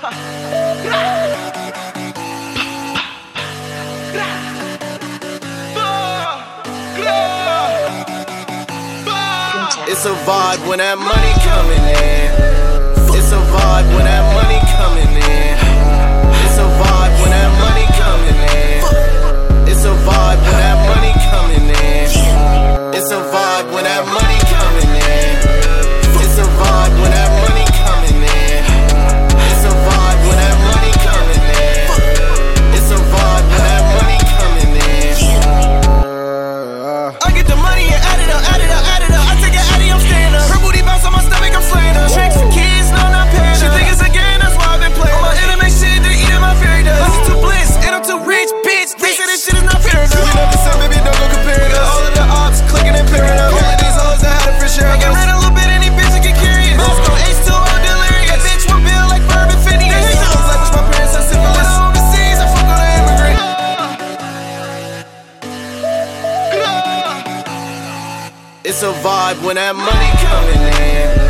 It's a vibe when that money coming in. It's a vibe when that money coming in. It's a vibe when that money coming in. It's a vibe when that money coming in. It's a vibe when that money coming in. It's a vibe when that money coming in. It's a vibe when that money coming in. It's a vibe when that money coming in. I get the money and add it up, add it up, add it up. I take it Addy, I'm staying up. Her booty bounce on my stomach, I'm slaying her. Tricks for kids, no, not paying her. She think it's a game, that's why I've been playing. All my anime shit, they eating my fairy dust. I'm too bliss, and I'm too rich, bitch. They say this shit is not fair enough. We love the sun, baby, don't go comparing us. All of the ops clicking and pairing up. All of these hoes that had a free share. I get rid a little bit, any bitch that get curious. Mask on H2O, delirious. That bitch one bill like Bourbon Phineas. They hate those like which my parents are syphilis. Overseas, I fuck on an immigrant. It's a vibe when that money coming in.